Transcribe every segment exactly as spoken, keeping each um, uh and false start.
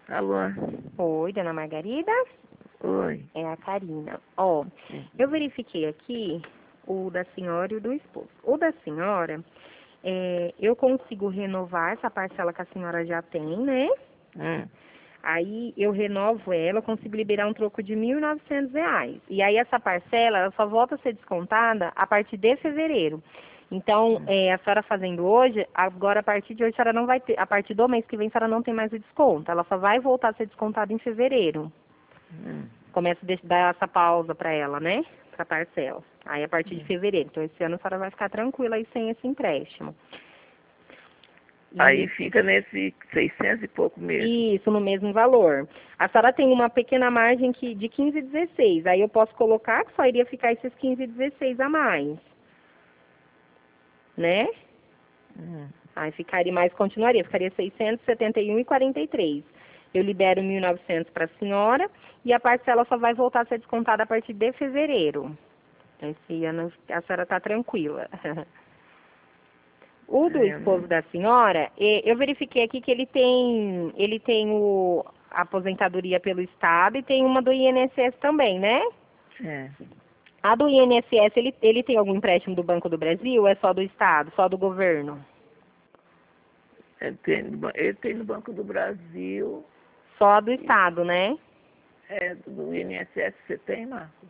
Alô? Oi, dona Margarida? Oi. É a Karina. Ó, Sim. eu verifiquei aqui o da senhora e o do esposo. O da senhora, é, eu consigo renovar essa parcela que a senhora já tem, né? Hum. Aí eu renovo ela, eu consigo liberar um troco de mil e novecentos reais. E aí essa parcela, ela só volta a ser descontada a partir de fevereiro. Então, é, a senhora fazendo hoje, agora a partir de hoje a senhora não vai ter, a partir do mês que vem a senhora não tem mais o desconto. Ela só vai voltar a ser descontada em fevereiro. Hum. Começa a dar essa pausa para ela, né? Para parcela. Aí a partir de fevereiro. Então esse ano a senhora vai ficar tranquila aí sem esse empréstimo. E Aí fica nesse seiscentos e pouco mesmo. isso, no mesmo valor. A senhora tem uma pequena margem que, de quinze e dezesseis. Aí eu posso colocar que só iria ficar esses quinze e dezesseis a mais. Né? Hum. Aí ficaria mais, continuaria, ficaria seiscentos e setenta e um e quarenta e três. Eu libero mil e novecentos para a senhora e a parcela só vai voltar a ser descontada a partir de fevereiro. Esse ano a senhora está tranquila. O do É, esposo da senhora, eh, eu verifiquei aqui que ele tem, ele tem o, a aposentadoria pelo Estado e tem uma do I N S S também, né? é. A do I N S S, ele, ele tem algum empréstimo do Banco do Brasil ou é só do Estado, só do governo? Ele tem, no ban- ele tem no Banco do Brasil, Só do Estado, né? é, do I N S S, você tem, Marcos?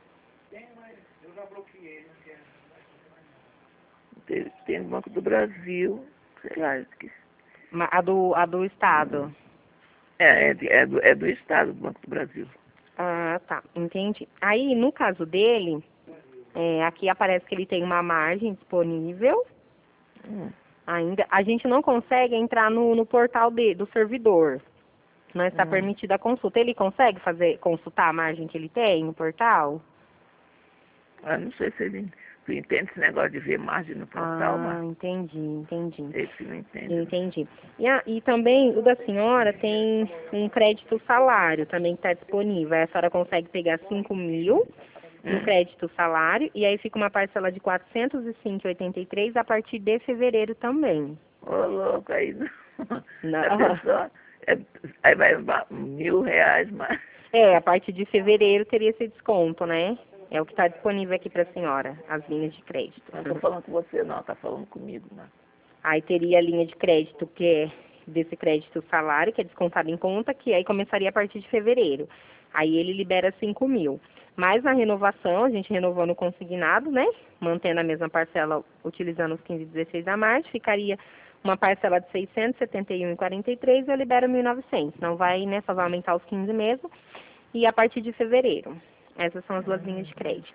Tem, tem no Banco do Brasil, sei lá, esqueci. Ma- A do, a do Estado. É, é, de- é, do, é do Estado, do Banco do Brasil. Ah, tá, entendi. Aí, no caso dele, é, aqui aparece que ele tem uma margem disponível. Hum. Ainda, a gente não consegue entrar no, no portal de, do servidor. Não está Hum. permitida a consulta. Ele consegue fazer, consultar a margem que ele tem no portal? Eu não sei se ele tu entende esse negócio de ver margem no portal, Ah, Marcos. entendi, entendi. Esse não entende, não. Entendi. E, a, e também o da senhora tem um crédito salário também que está disponível. Aí a senhora consegue pegar cinco mil no Hum. crédito salário e aí fica uma parcela de quatrocentos e cinco e oitenta e três a partir de fevereiro também. Ô, louco, aí não. Não. A pessoa, é, aí vai ba- mil reais mais. É, a partir de fevereiro teria esse desconto, né? É o que está disponível aqui para a senhora, as linhas de crédito. Não tô falando com você, não, tá falando comigo, né? Aí teria a linha de crédito, que é desse crédito salário, que é descontado em conta, que aí começaria a partir de fevereiro. Aí ele libera cinco mil. Mas na renovação, a gente renovando o consignado, né? Mantendo a mesma parcela, utilizando os quinze e dezesseis a mais, ficaria uma parcela de seiscentos e setenta e um e quarenta e três e eu libero mil e novecentos. Não vai, né? Só vai aumentar os quinze mesmo. E a partir de fevereiro. Essas são as duas linhas de crédito.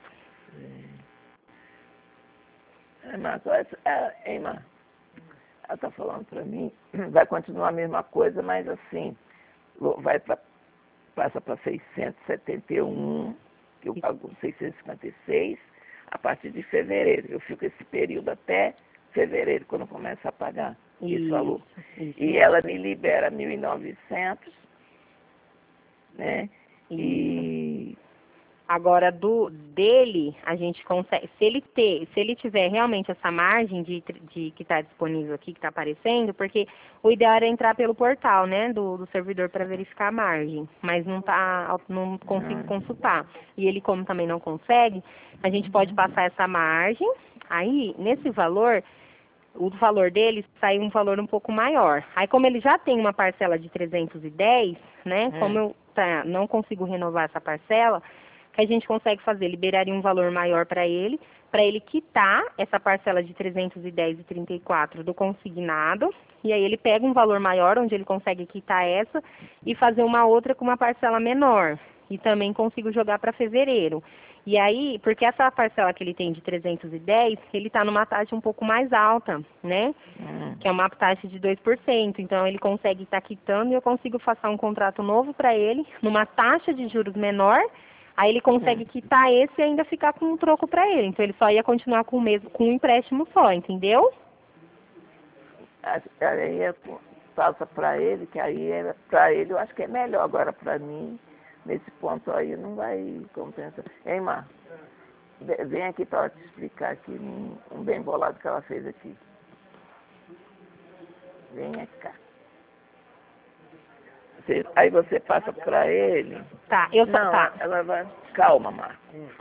É, Marco, essa, é, hein, Marco? Ela tá falando pra mim, vai continuar a mesma coisa, mas assim, lo- vai pra, passa para seiscentos e setenta e um, que eu pago seiscentos e cinquenta e seis, a partir de fevereiro. Eu fico esse período até fevereiro, quando começa a pagar esse valor. Isso, E ela me libera mil e novecentos, né? isso. E Agora, do dele, a gente consegue, se ele ter, se ele tiver realmente essa margem de, de que está disponível aqui, que está aparecendo, porque o ideal era entrar pelo portal, né, do, do servidor para verificar a margem, mas não tá, não consigo hum, consultar. E ele, como também não consegue, a gente pode passar essa margem, aí, nesse valor, o valor dele sai um valor um pouco maior. Aí, como ele já tem uma parcela de trezentos e dez, né, como hum, eu tá, não consigo renovar essa parcela, que a gente consegue fazer, liberaria um valor maior para ele, para ele quitar essa parcela de trezentos e dez e trinta e quatro do consignado, e aí ele pega um valor maior, onde ele consegue quitar essa, e fazer uma outra com uma parcela menor. E também consigo jogar para fevereiro. E aí, porque essa parcela que ele tem de trezentos e dez, ele está numa taxa um pouco mais alta, né? hum. Que é uma taxa de dois por cento. Então, ele consegue estar tá quitando e eu consigo passar um contrato novo para ele, numa taxa de juros menor. Aí ele consegue quitar esse e ainda ficar com um troco para ele. Então, ele só ia continuar com o mesmo, com um empréstimo só, entendeu? A- Aí é, passa para ele, que aí é, para ele eu acho que é melhor. Agora para mim, nesse ponto aí não vai compensar. Hein, Mar? Ve- Vem aqui para te explicar aqui um, um bem bolado que ela fez aqui. Vem cá. você, aí você passa para ele. Tá, eu só... Não, Tá. ela vai... Calma, Marco.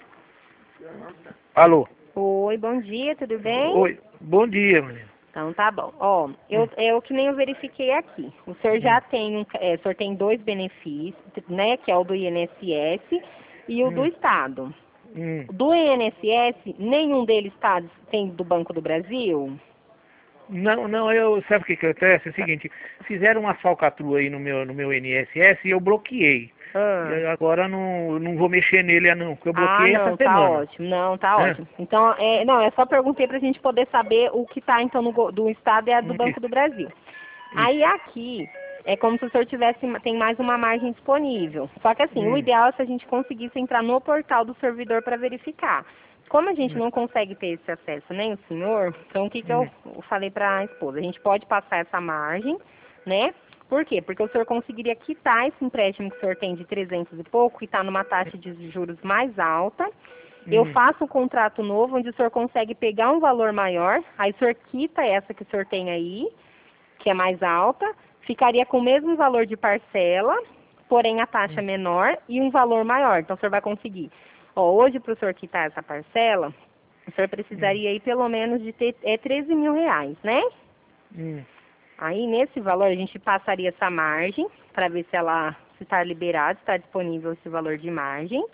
Alô? Oi, bom dia, tudo bem? Oi, bom dia, menino. Então tá bom. Ó, eu, eu que nem eu verifiquei aqui. O senhor já tem, um, é, o senhor tem dois benefícios, né? Que é o do I N S S e o do Hum. Estado. Hum. Do I N S S, nenhum deles tá, tem do Banco do Brasil? Não, não, eu, sabe o que que acontece? É o seguinte, fizeram uma falcatrua aí no meu, no meu I N S S e eu bloqueei. Ah. E agora não, não vou mexer nele não, porque eu Ah, bloqueei não, essa tá semana. ótimo. Não, tá É. ótimo. Então, é, não, é só perguntei pra gente poder saber o que tá, então, no, go- do Estado e a do Hum, Banco isso. do Brasil. Aí aqui, é como se o senhor tivesse, tem mais uma margem disponível. Só que assim, o Hum. ideal é se a gente conseguisse entrar no portal do servidor para verificar. Como a gente Hum. não consegue ter esse acesso, nem o senhor, então o que, que eu Hum. falei para a esposa? A gente pode passar essa margem, né? Por quê? Porque o senhor conseguiria quitar esse empréstimo que o senhor tem de trezentos e pouco, que está numa taxa de juros mais alta. Eu Hum. faço um contrato novo, onde o senhor consegue pegar um valor maior, aí o senhor quita essa que o senhor tem aí, que é mais alta, ficaria com o mesmo valor de parcela, porém a taxa menor e um valor maior. Então o senhor vai conseguir. Ó, hoje, para o senhor quitar essa parcela, o senhor precisaria aí pelo menos de ter é, treze mil reais, né? Hum. Aí nesse valor a gente passaria essa margem para ver se ela se está liberado, se está disponível esse valor de margem.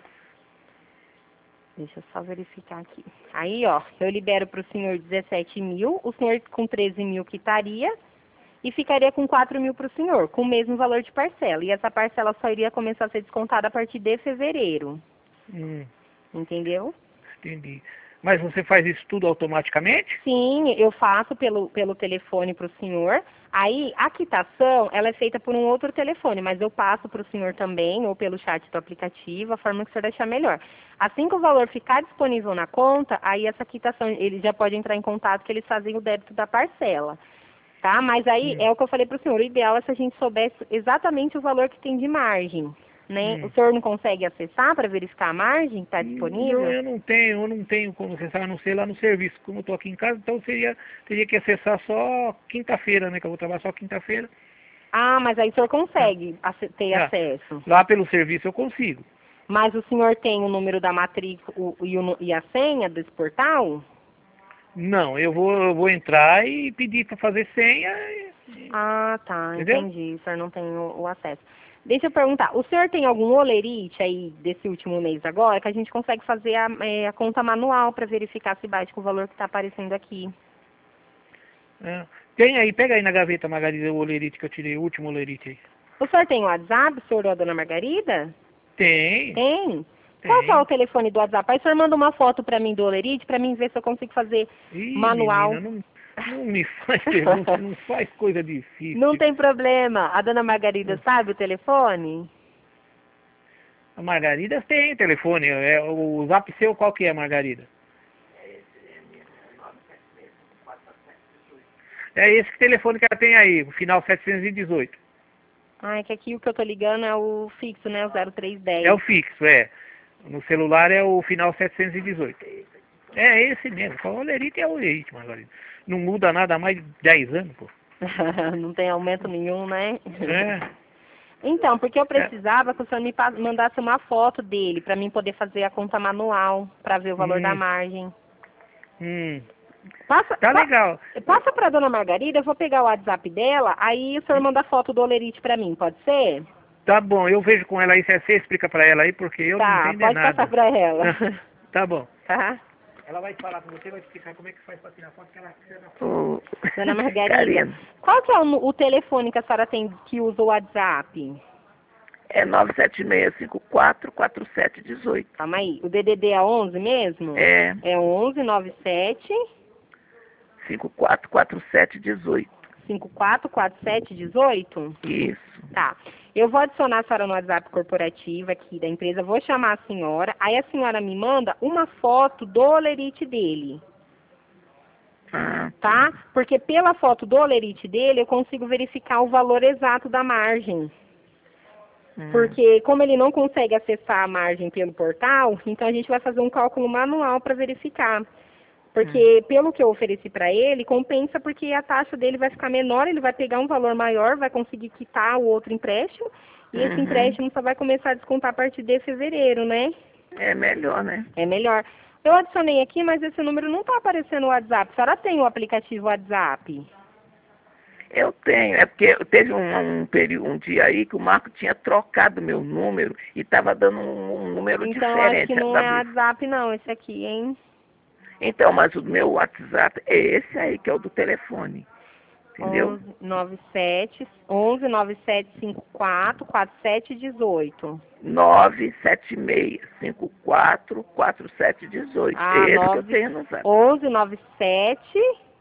Deixa eu só verificar aqui. Aí, ó, eu libero para o senhor dezessete mil, o senhor com treze mil quitaria e ficaria com quatro mil para o senhor, com o mesmo valor de parcela. E essa parcela só iria começar a ser descontada a partir de fevereiro. Hum. Entendeu? Entendi. Mas você faz isso tudo automaticamente? Sim, eu faço pelo, pelo telefone para o senhor. Aí, a quitação, ela é feita por um outro telefone, mas eu passo para o senhor também, ou pelo chat do aplicativo, a forma que o senhor achar melhor. Assim que o valor ficar disponível na conta, aí essa quitação, ele já pode entrar em contato que eles fazem o débito da parcela. Tá? Mas aí, Hum. é o que eu falei para o senhor, o ideal é se a gente soubesse exatamente o valor que tem de margem. Né? Hum. O senhor não consegue acessar para verificar a margem que está disponível? Não, eu não tenho, eu não tenho como acessar, a não ser lá no serviço. Como eu estou aqui em casa, então seria, teria que acessar só quinta-feira, né? Que eu vou trabalhar só quinta-feira. Ah, mas aí o senhor consegue ace- ter Ah, acesso. lá pelo serviço eu consigo. Mas o senhor tem o número da matrícula o- e, o nu- e a senha desse portal? Não, eu vou, eu vou entrar e pedir para fazer senha. e- Ah, tá, Entendeu? entendi. O senhor não tem o, o acesso. Deixa eu perguntar, o senhor tem algum olerite aí desse último mês agora que a gente consegue fazer a, é, a conta manual para verificar se bate com o valor que está aparecendo aqui? É. Tem aí, pega aí na gaveta, Margarida, o olerite que eu tirei, o último olerite aí. O senhor tem o WhatsApp, o senhor ou a dona Margarida? Tem, Tem? Qual que é o tem. telefone do WhatsApp? Aí o senhor manda uma foto para mim do olerite para mim ver se eu consigo fazer Ih, manual. menina, não, não me faz pergunta, não faz coisa difícil. Não tem problema. A dona Margarida sabe o telefone? A Margarida tem telefone, é, o zap seu qual que é, Margarida? É esse telefone que ela tem aí, o final setecentos e dezoito. Ah, é que aqui o que eu tô ligando é o fixo, né? O zero três dez. É o fixo, é. No celular é o final setecentos e dezoito. É esse mesmo, o olerite é o olerite, Margarida. Não muda nada há mais de dez anos, pô. Não tem aumento nenhum, né? É, Então, porque eu precisava que o senhor me pa- mandasse uma foto dele para mim poder fazer a conta manual, para ver o valor da Hum. margem. hum, Passa, tá pa- legal. passa para dona Margarida, eu vou pegar o WhatsApp dela, aí o senhor manda a foto do olerite para mim, pode ser? Tá bom, eu vejo com ela aí, você explica pra ela aí, porque eu não Tá, entendo é pode nada. passar para ela. Tá bom. Tá? Ela vai falar com você, vai explicar como é que faz pra tirar foto que ela precisa. Ô, Dona Margarida, Karina, qual que é o, nu- o telefone que a senhora tem que usa o WhatsApp? é nove sete seis cinco quatro quatro sete um oito. Calma aí, o D D D é onze mesmo? É É onze nove sete cinco quatro quatro sete um oito. cinco quatro quatro sete um oito? Isso. Tá. Eu vou adicionar a senhora no WhatsApp corporativo aqui da empresa, vou chamar a senhora, aí a senhora me manda uma foto do olerite dele, Ah, tá? Porque pela foto do olerite dele eu consigo verificar o valor exato da margem. hum. Porque como ele não consegue acessar a margem pelo portal, então a gente vai fazer um cálculo manual para verificar. Porque hum. pelo que eu ofereci para ele, compensa porque a taxa dele vai ficar menor, ele vai pegar um valor maior, vai conseguir quitar o outro empréstimo, e uhum. esse empréstimo só vai começar a descontar a partir de fevereiro, né? É melhor, né? É melhor. Eu adicionei aqui, mas esse número não está aparecendo no WhatsApp. A senhora tem o aplicativo WhatsApp? Eu tenho, é porque teve um, um, período, um dia aí que o Marco tinha trocado meu número e estava dando um, um número então, diferente. Então, acho que não é WhatsApp não, esse aqui, hein? Então, mas o meu WhatsApp é esse aí, que é o do telefone. Entendeu? onze nove sete, onze nove sete cinco quatro, quatro sete um oito. nove sete seis cinco quatro, quatro sete um oito. Ah, é esse nove, que eu tenho no Zap. onze nove sete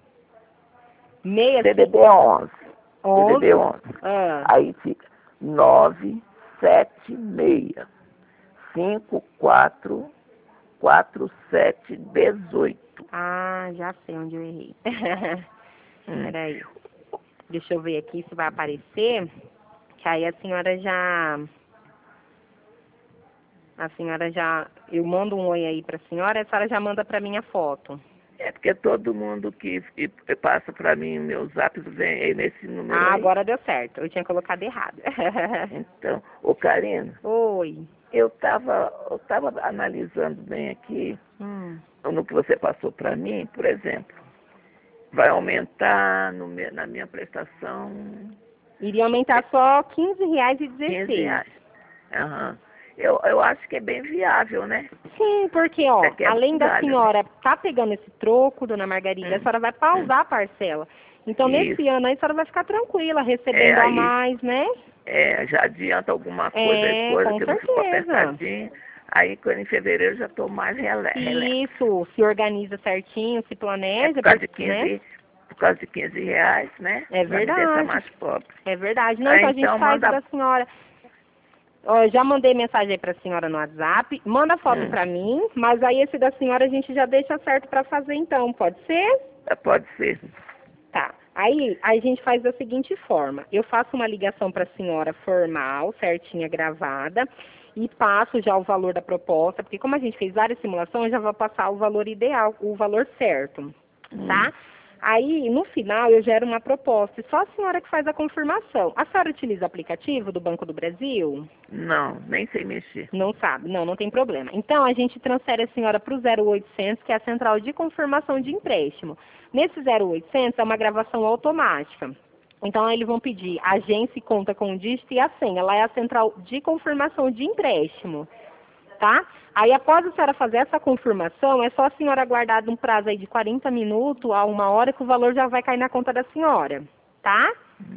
C D D onze. onze. C D D onze. Ah. Aí fica nove sete seis cinco quatro, quatro sete um oito. Ah, já sei onde eu errei. hum. Peraí. Deixa eu ver aqui se vai aparecer. Que aí a senhora já... A senhora já... Eu mando um oi aí pra senhora, a senhora já manda pra mim a foto. É porque todo mundo que passa pra mim meus zaps vem nesse número Ah, aí. agora deu certo. Eu tinha colocado errado. Então, ô Karina. Oi. Eu tava, eu tava analisando bem aqui, hum. no que você passou pra mim, por exemplo. Vai aumentar no, na minha prestação... Iria aumentar só quinze reais e dezesseis. quinze reais. Uhum. Eu, eu acho que é bem viável, né? Sim, porque, ó, é além da galho, senhora né? tá pegando esse troco, dona Margarida, hum. a senhora vai pausar a parcela. Então, Isso. nesse ano aí, a senhora vai ficar tranquila, recebendo é, aí, a mais, né? É, já adianta alguma coisa, é, coisa com que certeza. não ficou apertadinho. Aí, quando em fevereiro, já tô mais relax. Isso, se organiza certinho, se planeja. É por causa de porque, quinze, né? por causa de quinze reais, né? É verdade. Mais pobre. É verdade. Não, aí, então a gente então, faz manda... da senhora... Ó, já mandei mensagem aí pra senhora no WhatsApp. Manda foto hum. pra mim, mas aí esse da senhora a gente já deixa certo pra fazer então, pode ser? É, pode ser. Tá. Aí a gente faz da seguinte forma. Eu faço uma ligação pra senhora formal, certinha, gravada, e passo já o valor da proposta, porque como a gente fez várias simulações, já vou passar o valor ideal, o valor certo, hum. tá? Aí, no final, eu gero uma proposta. E só a senhora que faz a confirmação. A senhora utiliza o aplicativo do Banco do Brasil? Não, nem sei mexer. Não sabe? Não, não tem problema. Então, a gente transfere a senhora para o zero oitocentos, que é a central de confirmação de empréstimo. Nesse zero oitocentos é uma gravação automática. Então, eles vão pedir agência e conta com o dígito e a senha. Lá é a central de confirmação de empréstimo. Tá? Aí, após a senhora fazer essa confirmação, é só a senhora aguardar um prazo aí de quarenta minutos a uma hora que o valor já vai cair na conta da senhora, tá?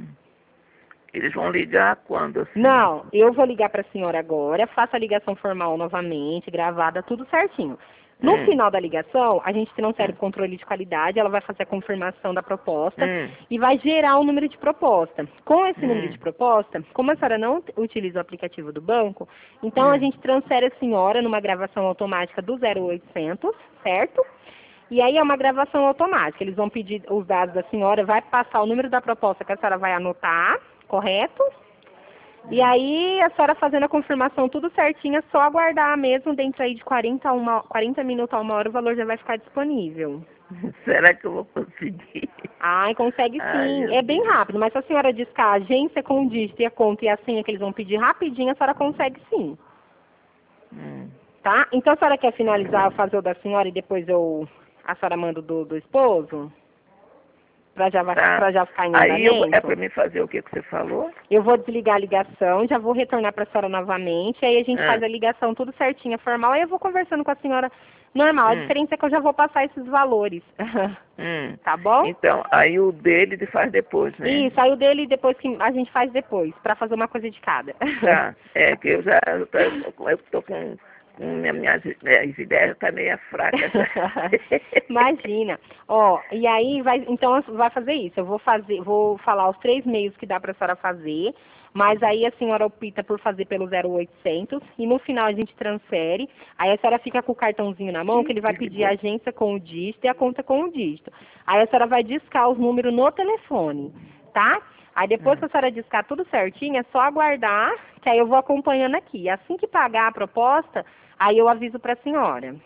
Eles vão ligar quando? Assim? Não, eu vou ligar para a senhora agora, faço a ligação formal novamente, gravada, tudo certinho. No hum. final da ligação, a gente transfere o controle de qualidade, ela vai fazer a confirmação da proposta hum. e vai gerar o número de proposta. Com esse hum. número de proposta, como a senhora não utiliza o aplicativo do banco, então hum. a gente transfere a senhora numa gravação automática do zero oitocentos, certo? E aí é uma gravação automática, eles vão pedir os dados da senhora, vai passar o número da proposta que a senhora vai anotar, correto? E aí, a senhora fazendo a confirmação tudo certinho, é só aguardar mesmo, dentro aí de quarenta, uma, quarenta minutos a uma hora, o valor já vai ficar disponível. Será que eu vou conseguir? Ai, consegue sim. Ai, é bem rápido, mas se a senhora discar a agência com o dígito e a conta e a senha que eles vão pedir rapidinho, a senhora consegue sim. Hum. Tá? Então, a senhora quer finalizar, fazer o da senhora e depois eu, a senhora manda do, do esposo? Pra já, tá. pra já ficar em andamento? Aí eu, é pra mim fazer o que, que você falou? Eu vou desligar a ligação, já vou retornar pra senhora novamente, aí a gente ah. faz a ligação tudo certinho, formal, aí eu vou conversando com a senhora normal. Hum. A diferença é que eu já vou passar esses valores. hum. Tá bom? Então, aí o dele ele faz depois, né? Isso, aí o dele depois que a gente faz depois, pra fazer uma coisa de cada. Tá, é que eu já eu tô, eu tô com... Minhas, minhas ideias estão meio fracas. Imagina. Ó, e aí, vai, então, vai fazer isso. Eu vou fazer, vou falar os três meios que dá para a senhora fazer, mas aí a senhora opta por fazer pelo zero oitocentos e no final a gente transfere. Aí a senhora fica com o cartãozinho na mão, que ele vai pedir a agência com o dígito e a conta com o dígito. Aí a senhora vai discar os números no telefone, tá? Aí depois que a senhora discar tudo certinho, é só aguardar, que aí eu vou acompanhando aqui. Assim que pagar a proposta, aí eu aviso para a senhora.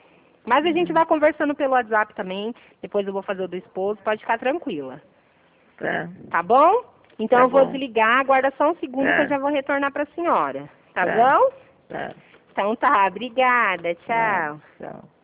Mas a gente vai conversando pelo WhatsApp também. Depois eu vou fazer o do esposo. Pode ficar tranquila. Tá. Tá bom? Então Tá eu vou bom. desligar. Aguarda só um segundo Tá. que eu já vou retornar pra senhora. Tá, Tá. bom? Tá. Então tá. Obrigada. Tá. Tchau. Tchau.